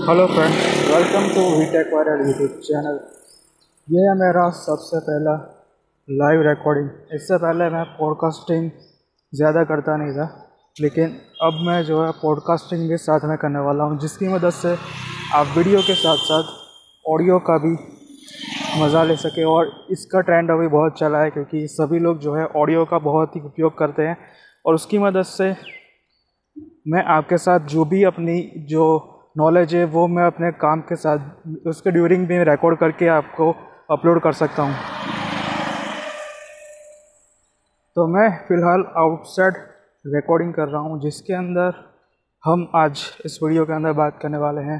Hello friends, welcome to VTech viral YouTube channel. ये है मेरा सबसे पहला लाइव रिकॉर्डिंग। इससे पहले मैं पॉडकास्टिंग ज़्यादा करता नहीं था, लेकिन अब मैं जो है पॉडकास्टिंग भी साथ में करने वाला हूँ, जिसकी मदद से आप वीडियो के साथ साथ ऑडियो का भी मज़ा ले सके। और इसका ट्रेंड अभी बहुत चला है, क्योंकि सभी लोग जो है ऑडियो का बहुत ही उपयोग करते हैं। और उसकी मदद से मैं आपके साथ जो भी अपनी जो नॉलेज है वो मैं अपने काम के साथ उसके ड्यूरिंग भी रिकॉर्ड करके आपको अपलोड कर सकता हूँ। तो मैं फ़िलहाल आउटसाइड रिकॉर्डिंग कर रहा हूँ, जिसके अंदर हम आज इस वीडियो के अंदर बात करने वाले हैं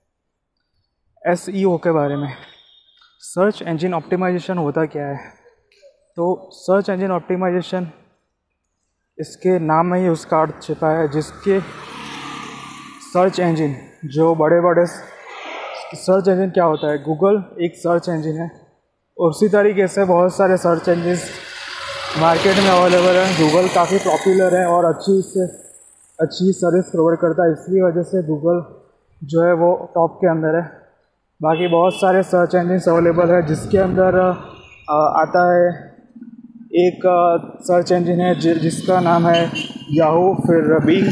SEO के बारे में। सर्च इंजन ऑप्टिमाइजेशन होता क्या है? तो सर्च इंजन ऑप्टिमाइजेशन, इसके नाम में ही उसका अर्थ छिपा है, जिसके सर्च इंजन जो बड़े बड़े सर्च इंजन क्या होता है, गूगल एक सर्च इंजन है, और उसी तरीके से बहुत सारे सर्च इंजन मार्केट में अवेलेबल है। गूगल काफ़ी पॉपुलर है और अच्छी सर्विस प्रोवाइड करता है, इसलिए वजह से गूगल जो है वो टॉप के अंदर है। बाकी बहुत सारे सर्च इंजन अवेलेबल है, जिसके अंदर आता है एक सर्च इंजन है जिसका नाम है याहू, फिर बिंग,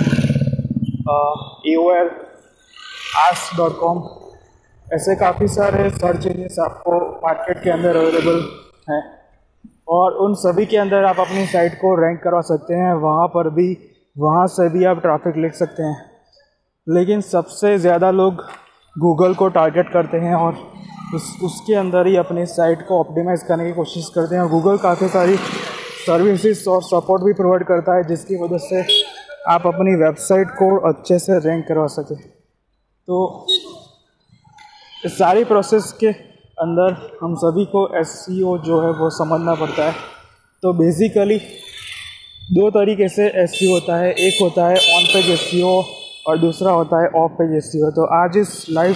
AOL, ask.com। ऐसे काफ़ी सारे सर्च इंजन आपको मार्केट के अंदर अवेलेबल हैं, और उन सभी के अंदर आप अपनी साइट को रैंक करवा सकते हैं। वहाँ से भी आप ट्रैफिक ले सकते हैं, लेकिन सबसे ज़्यादा लोग गूगल को टारगेट करते हैं और उसके अंदर ही अपनी साइट को ऑप्टिमाइज़ करने की कोशिश करते हैं। गूगल काफ़ी सारी सर्विसेज और सपोर्ट भी प्रोवाइड करता है, जिसकी वजह से आप अपनी वेबसाइट को अच्छे से रैंक करवा सकें। तो इस सारी प्रोसेस के अंदर हम सभी को SEO जो है वो समझना पड़ता है। तो बेसिकली दो तरीके से SEO होता है, एक होता है ऑन पेज SEO और दूसरा होता है ऑफ पेज SEO। तो आज इस लाइव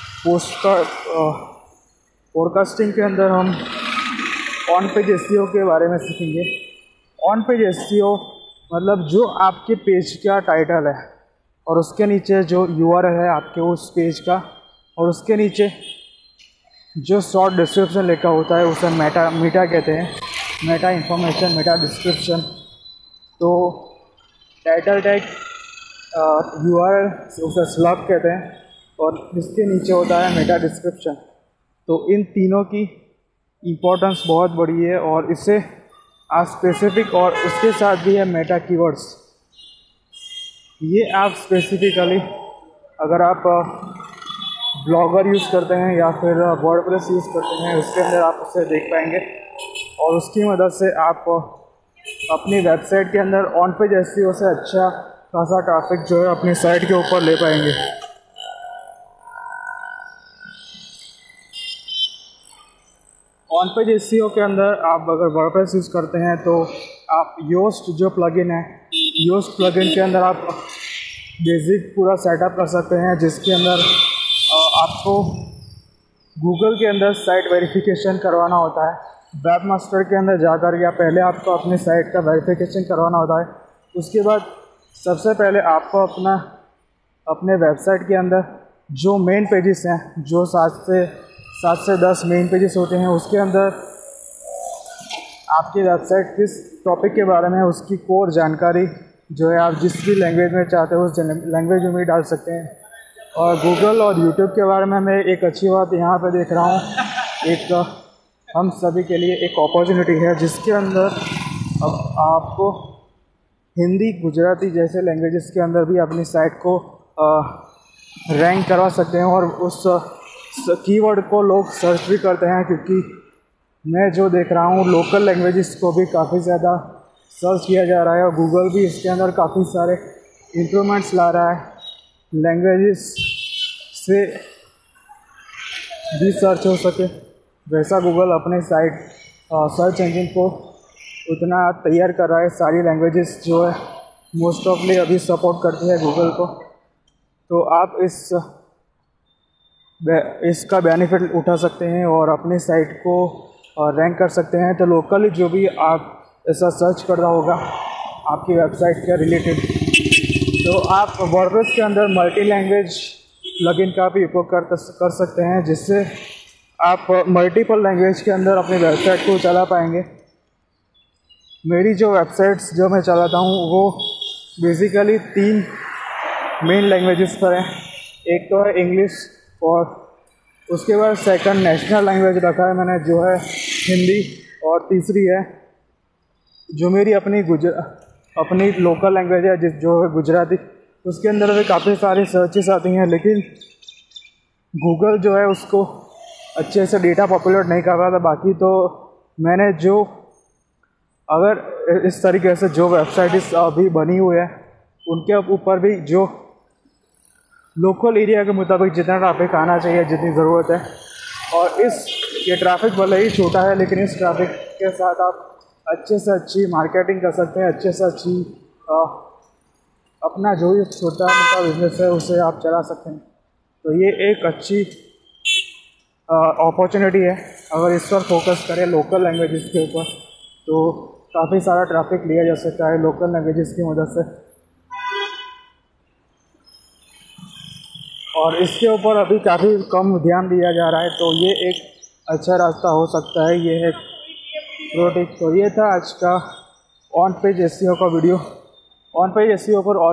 पॉडकास्टिंग के अंदर हम ऑन पेज SEO के बारे में सीखेंगे। ऑन पेज SEO मतलब जो आपके पेज का टाइटल है और उसके नीचे जो URL है आपके उस पेज का, और उसके नीचे जो शॉर्ट डिस्क्रिप्शन लिखा होता है उसे मेटा कहते हैं। Meta information, meta description. तो टाइटल टैग, URL उसे स्लब कहते हैं, और इसके नीचे होता है मेटा डिस्क्रिप्शन। तो इन तीनों की इम्पोर्टेंस बहुत बड़ी है, और इससे आप स्पेसिफिक, और उसके साथ भी है मेटा कीवर्ड्स। ये आप स्पेसिफिकली अगर आप ब्लॉगर यूज़ करते हैं या फिर वर्डप्रेस यूज़ करते हैं, उसके अंदर आप उसे देख पाएंगे, और उसकी मदद से आप अपनी वेबसाइट के अंदर ऑन पेज SEO से अच्छा खासा ट्रैफिक जो है अपनी साइट के ऊपर ले पाएंगे। ऑन पेज SEO के अंदर आप अगर वर्डप्रेस यूज़ करते हैं तो आप योस्ट जो प्लगइन है, योस्ट प्लगइन के अंदर आप बेसिक पूरा सेटअप कर सकते हैं, जिसके अंदर आपको गूगल के अंदर साइट वेरिफिकेशन करवाना होता है। वेबमास्टर के अंदर जाकर या पहले आपको अपनी साइट का वेरिफिकेशन करवाना होता है। उसके बाद सबसे पहले आपको अपने वेबसाइट के अंदर जो मेन पेजेस हैं, जो 7 से 10 मेन पेजेस होते हैं, उसके अंदर आपकी वेबसाइट किस टॉपिक के बारे में है उसकी कोर जानकारी जो है आप जिस भी लैंग्वेज में चाहते हो उस लैंग्वेज में भी डाल सकते हैं। और गूगल और यूट्यूब के बारे में मैं एक अच्छी बात यहाँ पे देख रहा हूँ, एक हम सभी के लिए एक अपॉर्चुनिटी है, जिसके अंदर अब आपको हिंदी, गुजराती जैसे लैंग्वेजेस के अंदर भी अपनी साइट को रैंक करवा सकते हैं, और उस कीवर्ड को लोग सर्च भी करते हैं, क्योंकि मैं जो देख रहा हूँ लोकल लैंग्वेजेस को भी काफ़ी ज़्यादा सर्च किया जा रहा है, और गूगल भी इसके अंदर काफ़ी सारे इम्प्रूवमेंट्स ला रहा है। लैंग्वेजेस से भी सर्च हो सके वैसा गूगल अपने साइट सर्च इंजन को उतना तैयार कर रहा है। सारी लैंग्वेजेस जो है मोस्ट ऑफली अभी सपोर्ट करती है गूगल को। तो आप इसका बेनिफिट उठा सकते हैं और अपनी साइट को रैंक कर सकते हैं। तो लोकली जो भी आप ऐसा सर्च कर रहा होगा आपकी वेबसाइट के रिलेटेड, तो आप वर्डप्रेस के अंदर मल्टी लैंग्वेज प्लगइन का भी उपयोग कर सकते हैं, जिससे आप मल्टीपल लैंग्वेज के अंदर अपनी वेबसाइट को चला पाएंगे। मेरी जो वेबसाइट्स जो मैं चलाता हूँ वो बेसिकली 3 मेन लैंग्वेजेस पर है। एक तो है इंग्लिश, और उसके बाद सेकंड नेशनल लैंग्वेज रखा है मैंने जो है हिंदी, और तीसरी है जो मेरी अपनी लोकल लैंग्वेज है जो है गुजराती। उसके अंदर भी काफ़ी सारी सर्चेस आती हैं, लेकिन गूगल जो है उसको अच्छे से डेटा पॉपुलेट नहीं कर रहा था। बाकी तो मैंने जो अगर इस तरीके से जो वेबसाइट अभी बनी हुई है उनके ऊपर भी जो लोकल एरिया के मुताबिक जितना ट्रैफिक आना चाहिए, जितनी ज़रूरत है, और ये ट्रैफिक भले ही छोटा है लेकिन इस ट्रैफिक के साथ आप अच्छे से अच्छी मार्केटिंग कर सकते हैं, अच्छे से अच्छी अपना जो भी छोटा मोटा बिजनेस है उसे आप चला सकते हैं। तो ये एक अच्छी अपॉर्चुनिटी है। अगर इस पर फोकस करें लोकल लैंग्वेजेस के ऊपर तो काफ़ी सारा ट्रैफिक लिया जा सकता है लोकल लैंग्वेजेस की मदद से। और इसके ऊपर अभी काफ़ी कम ध्यान दिया जा रहा है, तो ये एक अच्छा रास्ता हो सकता है। ये है प्रोटिक। तो ये था आज का ऑन पेज एसईओ का वीडियो। ऑन पेज एसईओ पर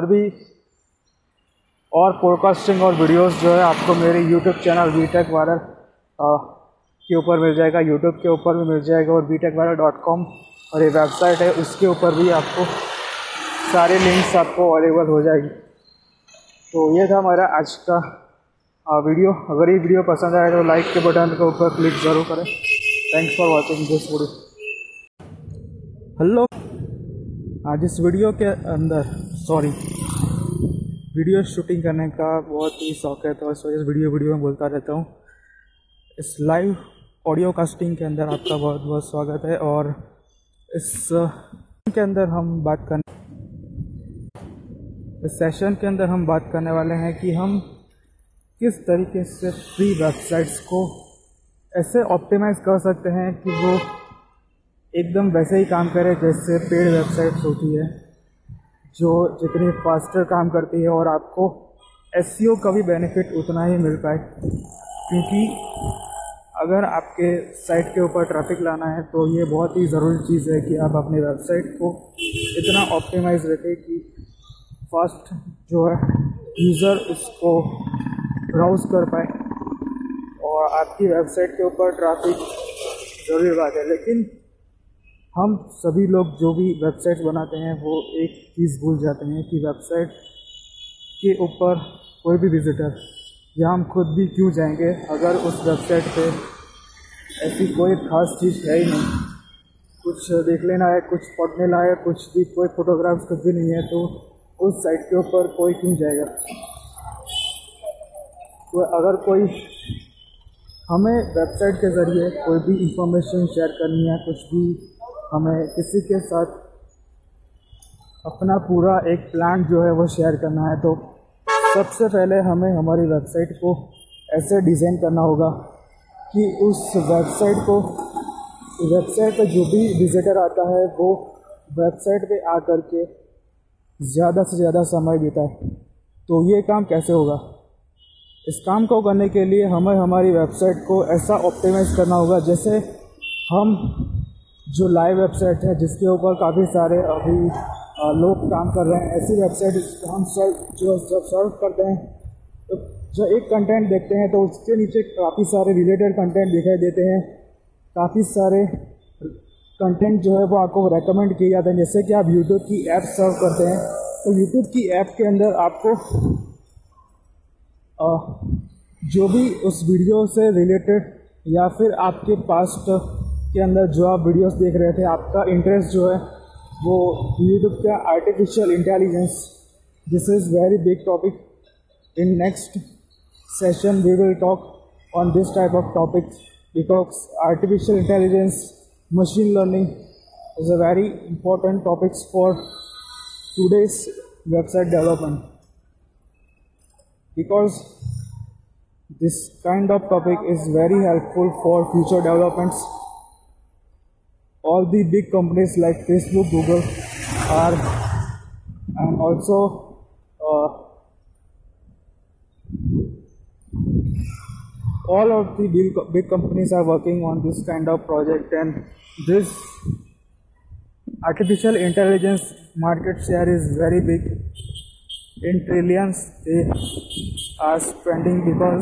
और पॉडकास्टिंग और वीडियोस जो है आपको मेरे यूट्यूब चैनल बीटेक वायरल के ऊपर मिल जाएगा, यूट्यूब के ऊपर भी मिल जाएगा, और btechviral.com और ये वेबसाइट है उसके ऊपर भी आपको सारे लिंक्स आपको अवेलेबल हो जाएगी। तो ये था हमारा आज का वीडियो। अगर ये वीडियो पसंद आए तो लाइक के बटन के ऊपर क्लिक ज़रूर करें। Thanks for watching this video. Hello, आज इस वीडियो के अंदर वीडियो शूटिंग करने का बहुत ही शौक है, तो इस वजह से वीडियो में बोलता रहता हूँ। इस लाइव ऑडियो कास्टिंग के अंदर आपका बहुत बहुत स्वागत है। और इस के अंदर इस सेशन के अंदर हम बात करने वाले हैं कि हम किस तरीके से फ्री वेबसाइट्स को ऐसे ऑप्टिमाइज़ कर सकते हैं कि वो एकदम वैसे ही काम करे जैसे पेड वेबसाइट्स होती है, जो जितनी फास्टर काम करती है और आपको एसईओ का भी बेनिफिट उतना ही मिल पाए। क्योंकि अगर आपके साइट के ऊपर ट्रैफिक लाना है तो ये बहुत ही ज़रूरी चीज़ है कि आप अपनी वेबसाइट को इतना ऑप्टिमाइज़ रखें कि फास्ट जो है यूज़र उसको ब्राउज़ कर पाए और आपकी वेबसाइट के ऊपर ट्रैफिक ज़रूरी बात है। लेकिन हम सभी लोग जो भी वेबसाइट्स बनाते हैं वो एक चीज़ भूल जाते हैं कि वेबसाइट के ऊपर कोई भी विजिटर या हम खुद भी क्यों जाएंगे अगर उस वेबसाइट पे ऐसी कोई ख़ास चीज़ है ही नहीं, कुछ देख लेना है, कुछ पढ़ने लायक कुछ भी, कोई फोटोग्राफ्स कुछ भी नहीं है, तो उस साइट के ऊपर कोई क्यों जाएगा। तो अगर कोई हमें वेबसाइट के ज़रिए कोई भी इंफॉर्मेशन शेयर करनी है, कुछ भी हमें किसी के साथ अपना पूरा एक प्लान जो है वो शेयर करना है, तो सबसे पहले हमें हमारी वेबसाइट को ऐसे डिज़ाइन करना होगा कि उस वेबसाइट पे जो भी विजिटर आता है वो वेबसाइट पे आकर के ज़्यादा से ज़्यादा समय बिताए। तो ये काम कैसे होगा? इस काम को करने के लिए हमें हमारी वेबसाइट को ऐसा ऑप्टिमाइज़ करना होगा जैसे हम जो लाइव वेबसाइट है जिसके ऊपर काफ़ी सारे अभी लोग काम कर रहे हैं, ऐसी वेबसाइट हम जब सर्च करते हैं तो जो एक कंटेंट देखते हैं तो उसके नीचे काफ़ी सारे रिलेटेड कंटेंट दिखाई देते हैं, काफ़ी सारे कंटेंट जो है वो आपको रेकमेंड किए जाते हैं। जैसे कि आप यूट्यूब की ऐप सर्व करते हैं तो यूट्यूब की ऐप के अंदर आपको जो भी उस वीडियो से रिलेटेड या फिर आपके पास्ट के अंदर जो आप वीडियोस देख रहे थे, आपका इंटरेस्ट जो है वो यूट्यूब का artificial intelligence, this is very big topic. In next session we will talk on this type of topics because artificial intelligence, machine learning is a very important topics for today's website development, because this kind of topic is very helpful for future developments. All the big companies like Facebook, Google are, and also all of the big companies are working on this kind of project, and this artificial intelligence market share is very big. In trillions they are spending, because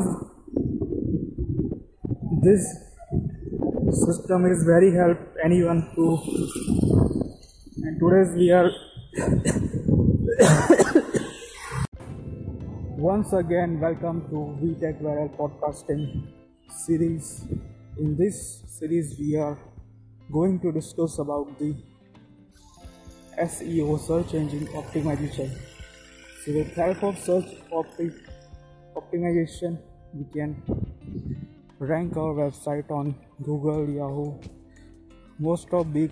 this system is very help anyone to. And today's we are once again welcome to VTech Viral podcasting series. In this series we are going to discuss about the SEO, search engine optimization. So with help of search optimization we can rank our website on Google, Yahoo, most of big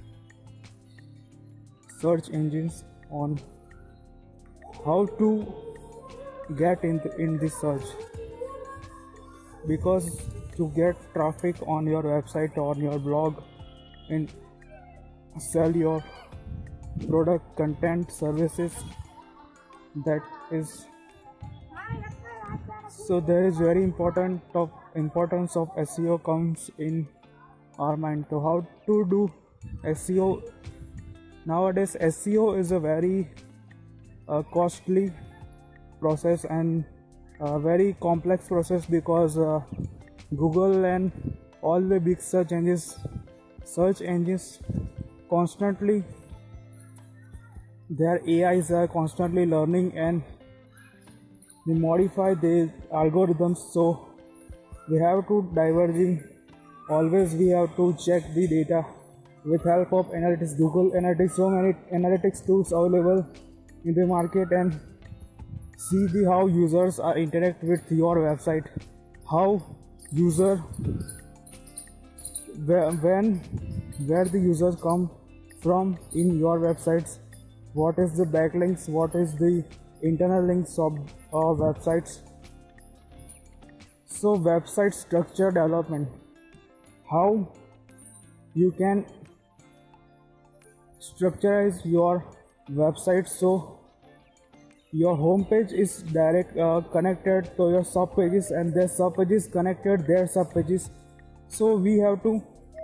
search engines, on how to get in the search, because to get traffic on your website or on your blog and sell your product, content, services, that is, so there is very importance of SEO comes in our mind. So how to do SEO nowadays? SEO is a very costly process and a very complex process, because Google and all the big search engines constantly, their AIs are constantly learning and they modify the algorithms. So we have to always we have to check the data with help of analytics, Google Analytics, so many analytics tools available in the market, and see how users are interact with your website, how user where the users come from in your websites, what is the backlinks, what is the internal links of websites. So website structure development, how you can structurize your website so your home page is direct connected to your sub pages, and their sub pages connected their sub pages. So we have to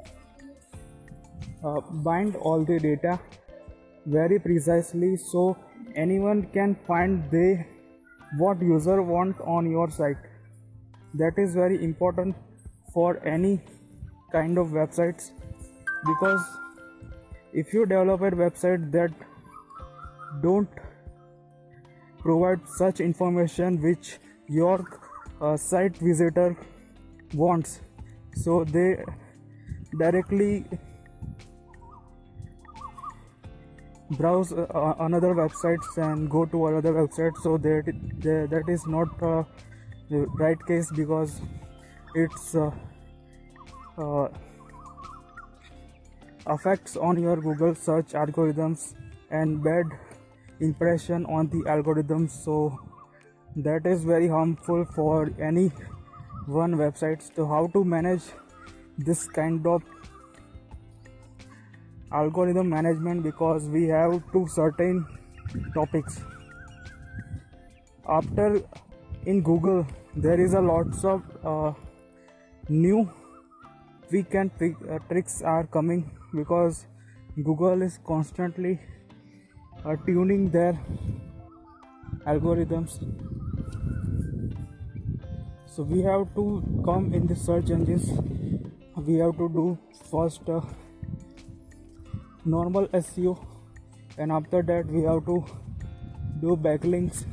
bind all the data very precisely, so anyone can find what user want on your site. That is very important for any kind of websites, because if you develop a website that don't provide such information which your site visitor wants, so they directly browse another websites and go to another website. So that is not the right case, because it's affects on your Google search algorithms and bad impression on the algorithms. So that is very harmful for any one websites. So how to manage this kind of algorithm management, because we have two certain topics. After in Google there is a lots of new weekend tricks are coming, because Google is constantly tuning their algorithms. So we have to come in the search engines, we have to do first normal SEO, and after that we have to do backlinks,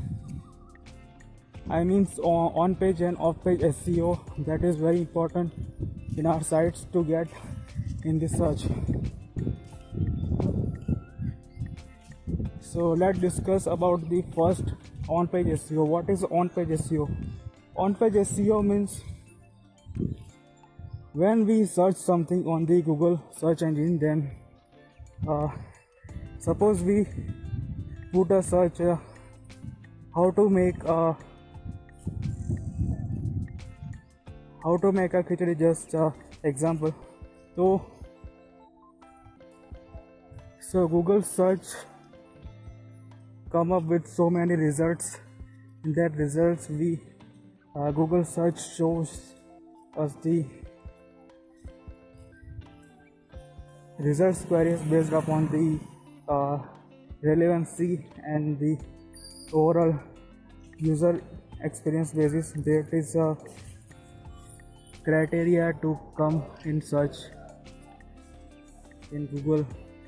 I mean on page and off page SEO. That is very important in our sites to get in the search. So let's discuss about the first on page SEO. What is on page SEO? On page SEO means when we search something on the Google search engine, then suppose we put a search how to make a khichdi, just example. So Google search come up with so many results. In that results we Google search shows us the results queries based upon the relevancy and the overall user experience basis. That is a criteria to come in search in Google.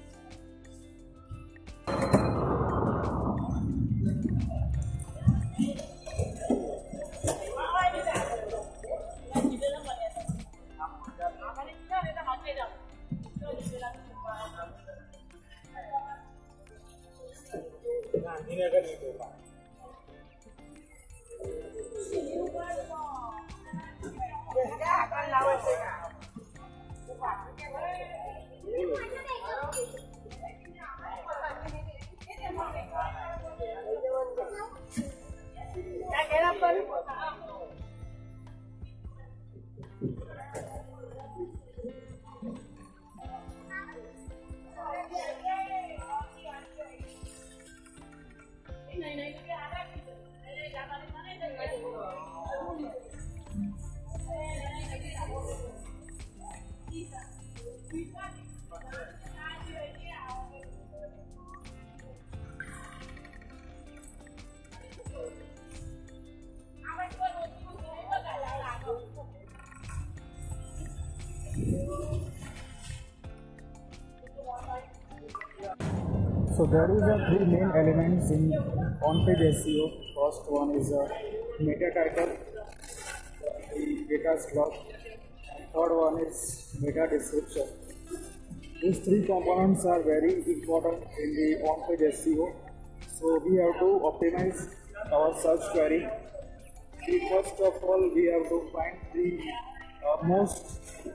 So there is a three main elements in on-page SEO. First one is a meta title, the data slot, and third one is meta description. These three components are very important in the on-page SEO. So we have to optimize our search query. First of all, we have to find the most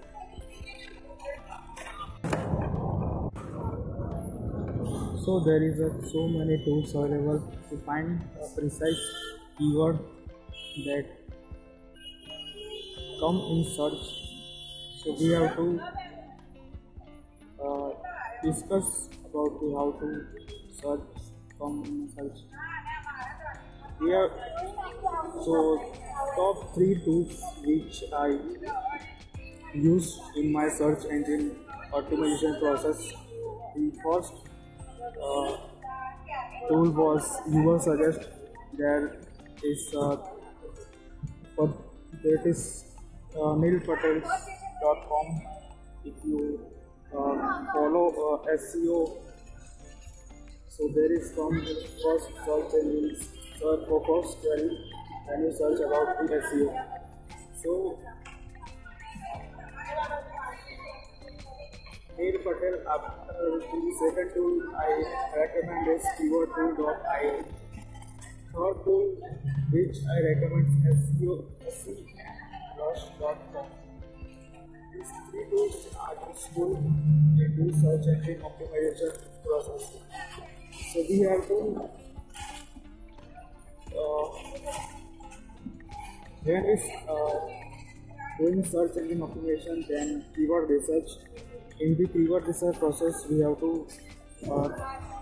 so there is so many tools available to find a precise keyword that come in search. So we have to discuss about how to search come in search. Here, so top 3 tools which I use in my search engine optimization process. The first tool was Ubersuggest. There is that is neilpatels.com. If you follow SEO, so there is some first search engine search for first query and you search about the SEO. So Neil Patel, the second tool I recommend is keywordtool.io. Third tool which I recommend is SEOrush.com. These three tools are useful in the search engine optimization process. So we have to when is doing search engine optimization, then keyword research. In the keyword research process, we have to